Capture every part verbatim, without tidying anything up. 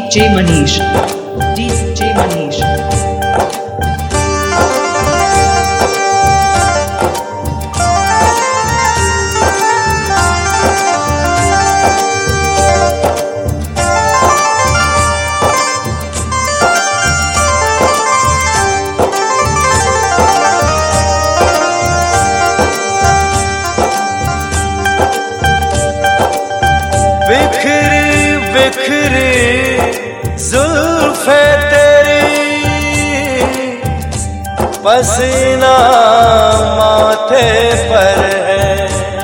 J Manish, D J Manish. बिखरी बिखरी जुल्फे तेरी, पसीना माथे पर है।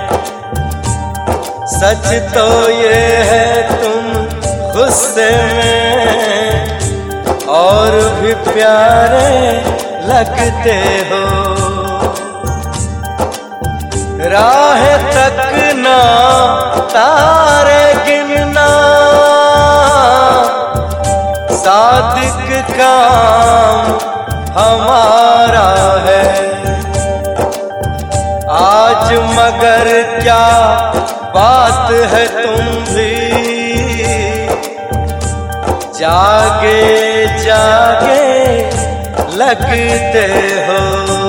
सच तो ये है तुम गुस्से में और भी प्यारे लगते हो। राह तकना तारे गिनना सादिक काम हमारा है। आज मगर क्या बात है तुम भी जागे जागे लगते हो।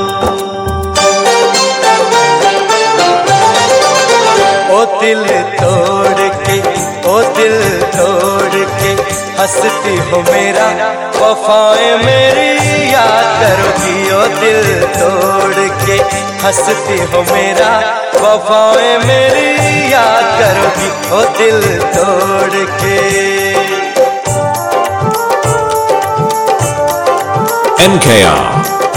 ओ दिल तोड़ के, ओ दिल तोड़ के हंसती हो मेरा, वफाएं मेरी याद करोगी। ओ दिल तोड़ के हंसती हो मेरा, वफाएं मेरी याद करोगी। ओ दिल तोड़ के। N K R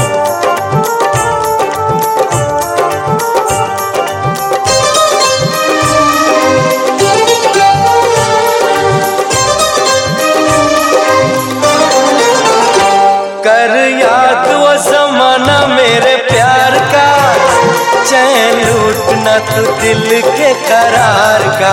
कर याद वो ज़माना मेरे प्यार का, चैन लूटना तू दिल के करार का।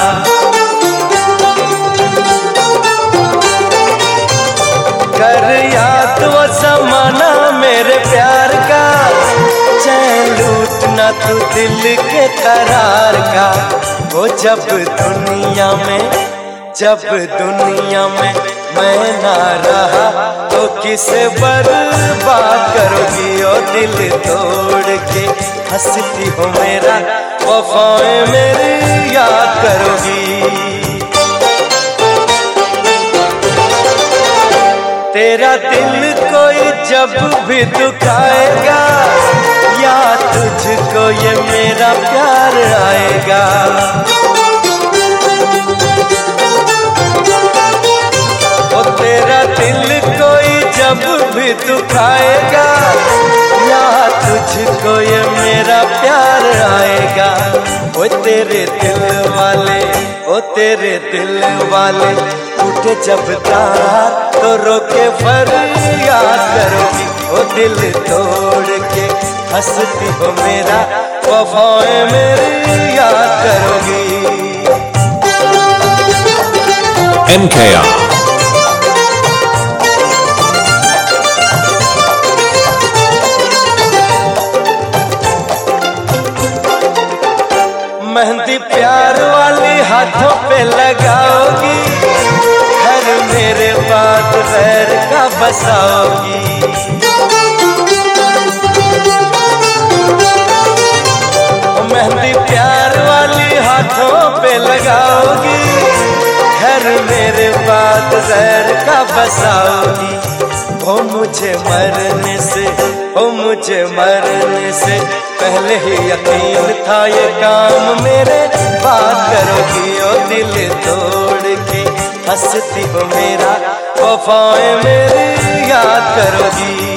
कर याद वो ज़माना मेरे प्यार का, चैन लूटना तू दिल के करार का। वो जब दुनिया में, जब दुनिया में मैं ना रहा तो किसे बर्बाद करोगी। ओ दिल तोड़ के हंसती हो मेरा, वफाएं मेरी याद करोगी। तेरा दिल कोई जब भी दुखाएगा, या तुझको ये मेरा प्यार आएगा। ओ तेरा दिल कोई जब भी दुखाएगा, या तुझको ये मेरा प्यार आएगा। ओ तेरे दिल वाले, ओ तेरे दिल वाले टूटे जब तार तो रोके फरियाद करोगी। ओ दिल तोड़ के हंसती हो मेरा, वफाएं मेरी याद करोगी। N K R मेहंदी प्यार वाली हाथों पे लगाओगी, घर मेरे बाद गैर का बसाओगी। मेहंदी प्यार वाली हाथों पे लगाओगी, घर मेरे बाद गैर का बसाओगी। हो मुझे मरने से, हो मुझे मरने से पहले ही यकीन था ये काम मेरे बात करोगी। ओ दिल तोड़ के हंसती हो मेरा, वफाएं मेरी याद करोगी।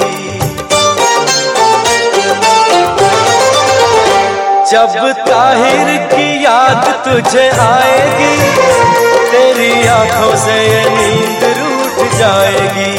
जब ताहिर की याद तुझे आएगी, तेरी आंखों से ये नींद रूठ जाएगी।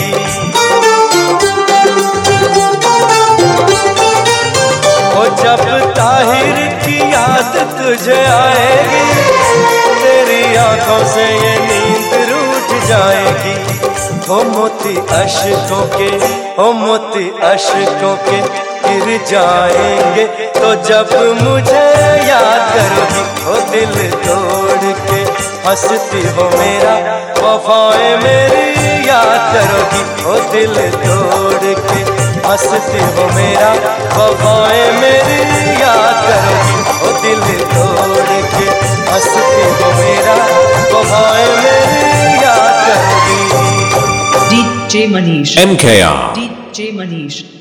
ओ जब ताहिर की याद तुझे आएगी, तेरी आंखों से ये नींद रूठ जाएगी। हो मोती अश्कों के, हो मोती अश्कों के गिर जाएंगे तो जब मुझे याद करोगी। ओ दिल तोड़ के हंसती हो मेरा, वफाएं मेरी हंसते हो मेरा वफाएं मेरी याद करोगी। ओ दिल तोड़ के हंसते हो मेरा वफाएं मेरी याद करोगी। D J Manish. M K R. D J Manish.